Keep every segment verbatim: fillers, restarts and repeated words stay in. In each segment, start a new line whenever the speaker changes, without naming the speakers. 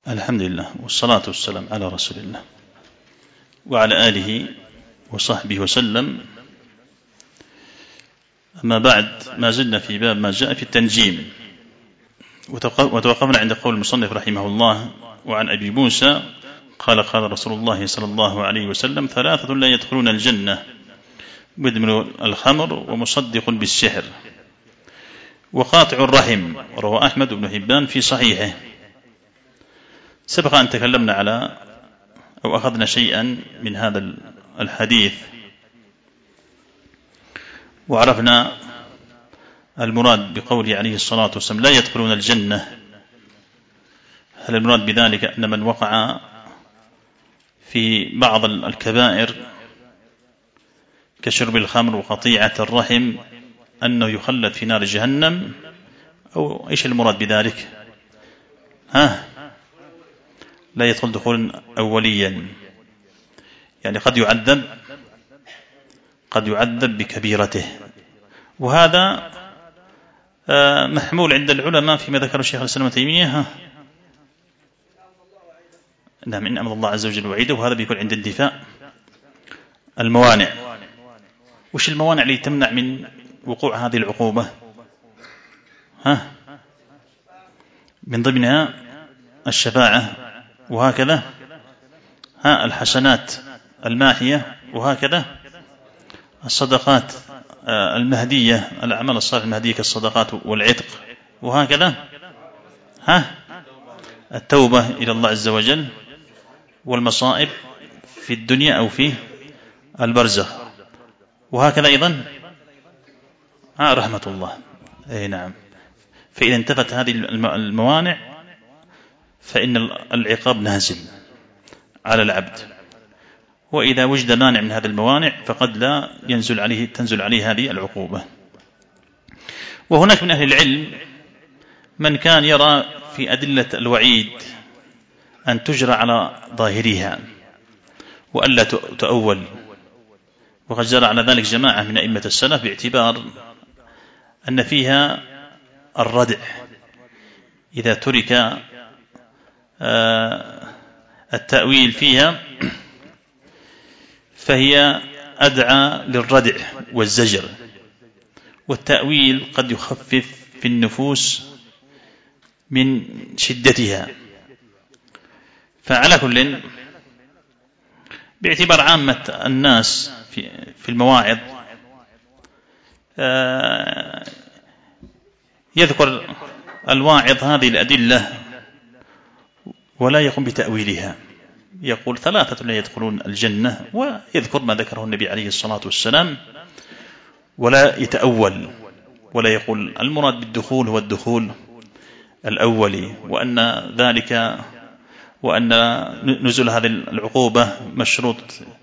الحمد لله والصلاة والسلام على رسول الله وعلى آله وصحبه وسلم. أما بعد، ما زلنا في باب ما جاء في التنجيم، وتوقفنا عند قول المصنف رحمه الله: وعن أبي موسى قال قال رسول الله صلى الله عليه وسلم: ثلاثة لا يدخلون الجنة: مدمن الخمر، ومصدق بالسحر، وقاطع الرحم. رواه أحمد بن حبان في صحيحه. سبق أن تكلمنا على أو أخذنا شيئا من هذا الحديث، وعرفنا المراد بقوله عليه الصلاة والسلام: لا يدخلون الجنة. هل المراد بذلك أن من وقع في بعض الكبائر كشرب الخمر وقطيعة الرحم أنه يخلد في نار جهنم، أو إيش المراد بذلك؟ ها لا يدخل دخولا أوليا، يعني قد يعذب قد يعذب بكبيرته. وهذا محمول عند العلماء فيما ذكر الشيخ الإسلام ابن تيمية. نعم، إن أمر الله عز وجل وعيده، وهذا بيكون عند انتفاء الموانع. وش الموانع اللي تمنع من وقوع هذه العقوبة؟ ها من ضمنها الشفاعة، وهكذا ها الحسنات الماحية، وهكذا الصدقات المهدية، الأعمال الصالحة المهدية كالصدقات والعتق، وهكذا ها التوبة إلى الله عز وجل، والمصائب في الدنيا أو في البرزخ، وهكذا أيضا ها رحمة الله. أي نعم. فإذا انتفت هذه الموانع فإن العقاب نازل على العبد، وإذا وجد مانع من هذه الموانع فقد لا ينزل عليه تنزل عليه هذه العقوبة. وهناك من أهل العلم من كان يرى في أدلة الوعيد أن تجرى على ظاهرها وألا تؤول، وقد جرى على ذلك جماعة من أئمة السلف باعتبار أن فيها الردع إذا ترك التأويل فيها، فهي أدعى للردع والزجر، والتأويل قد يخفف في النفوس من شدتها. فعلى كل، باعتبار عامة الناس في المواعظ يذكر الواعظ هذه الأدلة ولا يقوم بتأويلها، يقول ثلاثة لا يدخلون الجنة، ويذكر ما ذكره النبي عليه الصلاة والسلام، ولا يتأول ولا يقول المراد بالدخول هو الدخول الأولي، وأن ذلك وأن نزول هذه العقوبة مشروط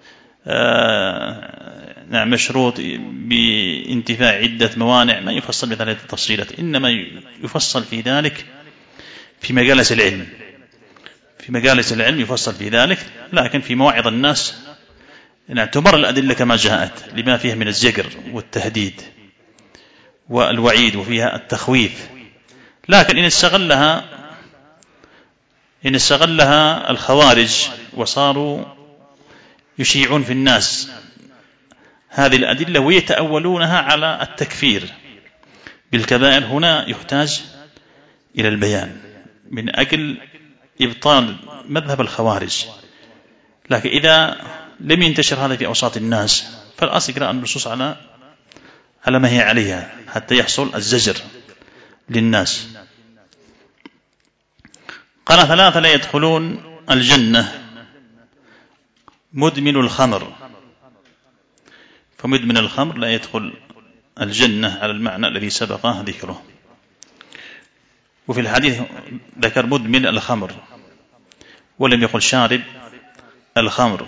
آه نعم مشروط بانتفاع عدة موانع. ما يفصل بثلاث تفصيلات، إنما يفصل في ذلك في مجالس العلم في مجالس العلم يفصل في ذلك، لكن في مواعظ الناس نعتبر الأدلة كما جاءت لما فيها من الزجر والتهديد والوعيد، وفيها التخويف. لكن إن استغلها إن استغلها الخوارج وصاروا يشيعون في الناس هذه الأدلة ويتأولونها على التكفير بالكبائر، هنا يحتاج إلى البيان من أجل إبطال مذهب الخوارج. لكن إذا لم ينتشر هذا في أوساط الناس فالأصل يقرأ النصوص على على ما هي عليها حتى يحصل الزجر للناس. قال: ثلاثة لا يدخلون الجنة: مدمن الخمر. فمدمن الخمر لا يدخل الجنة على المعنى الذي سبق ذكره. وفي الحديث ذكر مدمن الخمر ولم يقل شارب الخمر،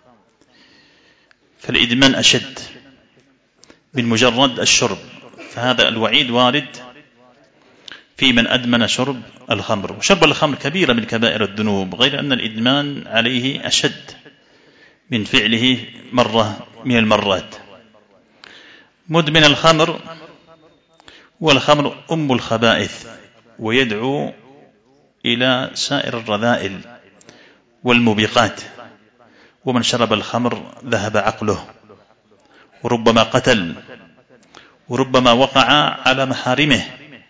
فالإدمان أشد من مجرد الشرب، فهذا الوعيد وارد في من أدمن شرب الخمر. وشرب الخمر كبيرة من كبائر الذنوب، غير أن الإدمان عليه أشد من فعله مرة من المرات. مدمن الخمر، والخمر أم الخبائث، ويدعو إلى سائر الرذائل والموبقات، ومن شرب الخمر ذهب عقله، وربما قتل، وربما وقع على محارمه،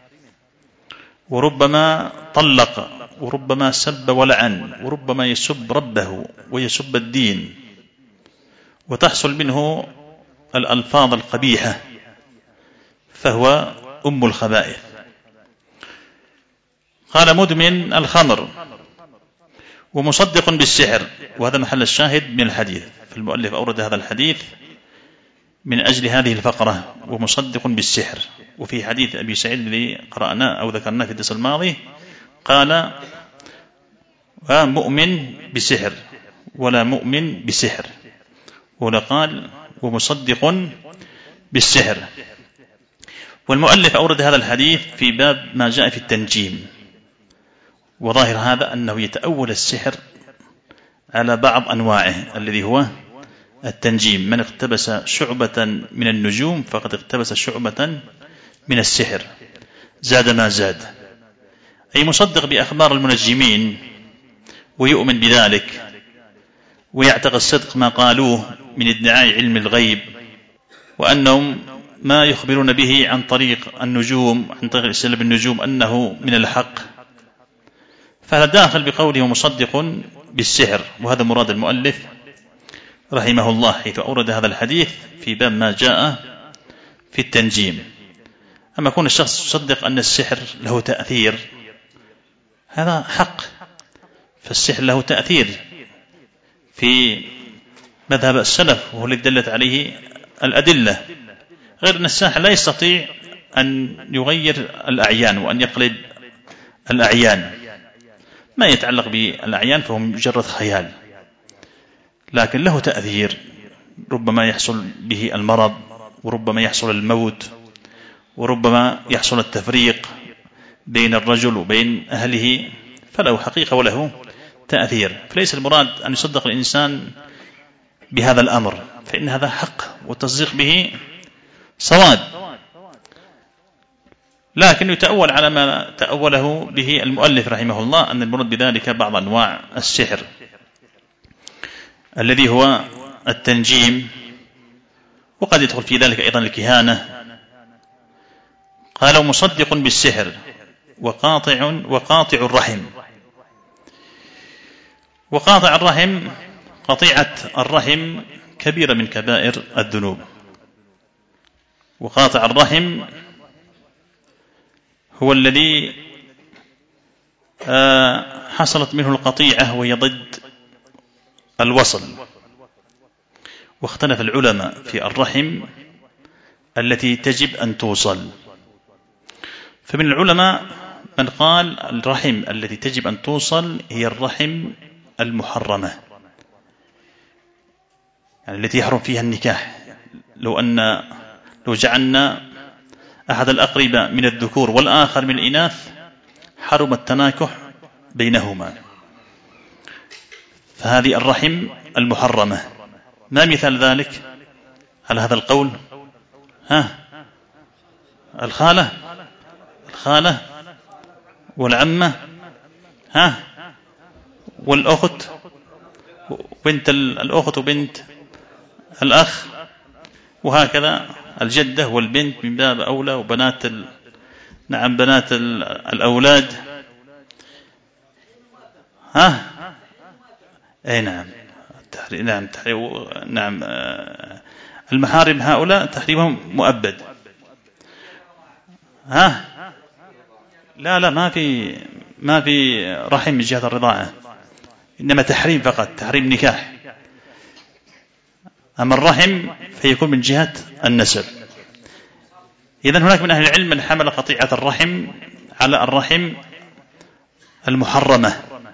وربما طلق، وربما سب ولعن، وربما يسب ربه ويسب الدين، وتحصل منه الألفاظ القبيحة، فهو أم الخبائث. قال مدمن الخمر ومصدق بالسحر، وهذا محل الشاهد من الحديث، فالمؤلف أورد هذا الحديث من أجل هذه الفقرة، ومصدق بالسحر. وفي حديث أبي سعيد الذي قرأناه أو ذكرناه في الدرس الماضي قال مؤمن بسحر ولا مؤمن بسحر، ولا قال ومصدق بالسحر. والمؤلف أورد هذا الحديث في باب ما جاء في التنجيم، وظاهر هذا أنه يتأول السحر على بعض أنواعه الذي هو التنجيم. من اقتبس شعبة من النجوم فقد اقتبس شعبة من السحر، زاد ما زاد، أي مصدق بأخبار المنجمين ويؤمن بذلك ويعتقد صدق ما قالوه من ادعاء علم الغيب، وأنهم ما يخبرون به عن طريق النجوم، عن طريق الاستدلال بالنجوم، أنه من الحق، فهذا داخل بقوله مصدق بالسحر. وهذا مراد المؤلف رحمه الله حيث أورد هذا الحديث في باب ما جاء في التنجيم. أما يكون الشخص يصدق أن السحر له تأثير، هذا حق، فالسحر له تأثير في مذهب السلف وهو الذي دلت عليه الأدلة، غير أن الساحر لا يستطيع أن يغير الأعيان وأن يقلب الأعيان، ما يتعلق بالأعيان فهو مجرد خيال، لكن له تأثير، ربما يحصل به المرض، وربما يحصل الموت، وربما يحصل التفريق بين الرجل وبين أهله، فله حقيقة وله تأثير. فليس المراد أن يصدق الإنسان بهذا الأمر، فإن هذا حق والتصديق به صواب، لكن يتأول على ما تأوله به المؤلف رحمه الله، أن المراد بذلك بعض أنواع السحر الذي هو التنجيم، وقد يدخل في ذلك أيضا الكهانة. قال مصدق بالسحر وقاطع وقاطع الرحم. وقاطع الرحم، قطيعة الرحم كبيرة من كبائر الذنوب. وقاطع الرحم هو الذي حصلت منه القطيعة وهي ضد الوصل. واختلف العلماء في الرحم التي تجب أن توصل، فمن العلماء من قال الرحم التي تجب أن توصل هي الرحم المحرمة، يعني التي يحرم فيها النكاح. لو أن لو جعلنا أحد الأقربة من الذكور والآخر من الإناث حرم التناكح بينهما، فهذه الرحم المحرمة. ما مثال ذلك على هذا القول؟ ها الخالة الخالة والعمة، ها والأخت، بنت الأخت وبنت الأخ، وهكذا الجدة والبنت من باب أولى، وبنات ال... نعم بنات ال... الأولاد، ها أي نعم التحريم، نعم التحريم، نعم المحارم هؤلاء تحريمهم مؤبد. ها لا لا ما في ما في رحم من جهة الرضاعة، إنما تحريم فقط، تحريم نكاح. أما الرحم فيكون من جهة النسب. إذن هناك من أهل العلم من حمل قطيعة الرحم على الرحم المحرمة،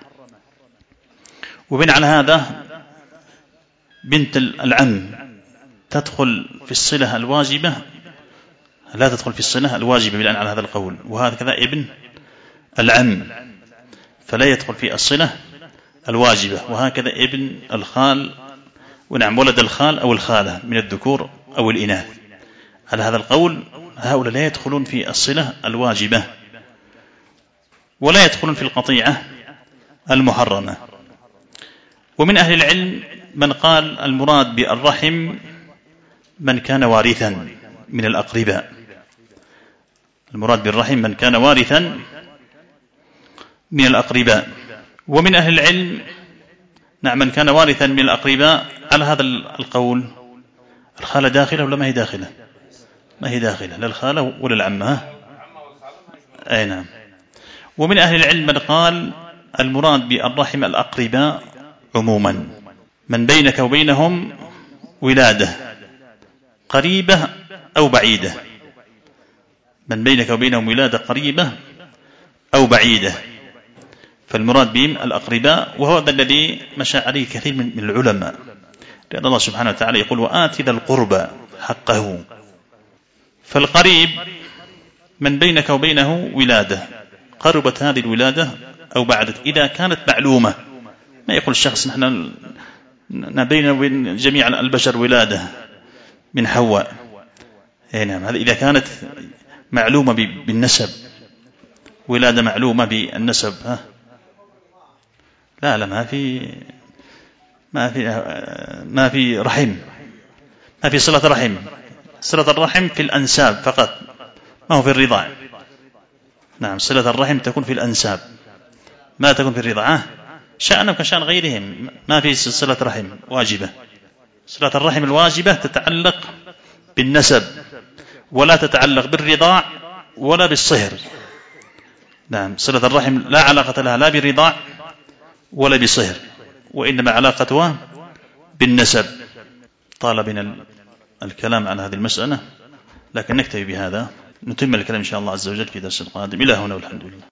وبين على هذا بنت العم تدخل في الصلة الواجبة، لا تدخل في الصلة الواجبة بناء على هذا القول، وهكذا ابن العم فلا يدخل في الصلة الواجبة، وهكذا ابن الخال، ونعم ولد الخال أو الخالة من الذكور أو الإناث. على هذا القول هؤلاء لا يدخلون في الصلة الواجبة. ولا يدخلون في القطيعة المحرمة. ومن أهل العلم من قال المراد بالرحم من كان وارثا من الأقرباء، المراد بالرحم من كان وارثا من الأقرباء. ومن أهل العلم نعم من كان وارثا من الأقرباء، على هذا القول الخالة داخلة ولا ما هي داخلة؟ ما هي داخلة، لا الخالة ولا العمة. أي نعم. ومن أهل العلم من قال المراد بالرحم الأقرباء عموما من بينك وبينهم ولادة قريبة أو بعيدة، من بينك وبينهم ولادة قريبة أو بعيدة، فالمراد بهم الأقرباء. وهذا الذي مشى عليه كثير من العلماء، لأن الله سبحانه وتعالى يقول وآت ذا القربى حقه، فالقريب من بينك وبينه ولادة قربت هذه الولادة أو بعدت إذا كانت معلومة. ما يقول الشخص نحن بين وبين جميع البشر ولادة من حواء، نعم هذا إذا كانت معلومة بالنسب، ولادة معلومة بالنسب. ها لا لا ما في ما في ما في رحم، ما في صلة رحم. صلة الرحم في الأنساب فقط، ما هو في الرضاع. نعم صلة الرحم تكون في الأنساب، ما تكون في الرضاعة. شأنهم كشأن غيرهم، ما في صلة رحم واجبة. صلة الرحم الواجبة تتعلق بالنسب، ولا تتعلق بالرضاع ولا بالصهر. نعم صلة الرحم لا علاقة لها لا بالرضاع ولا بالصهر، وإنما علاقتها بالنسب. طال بنا الكلام عن هذه المسألة، لكن نكتفي بهذا، نتم الكلام إن شاء الله عز وجل في درس القادم. إلى هنا والحمد لله.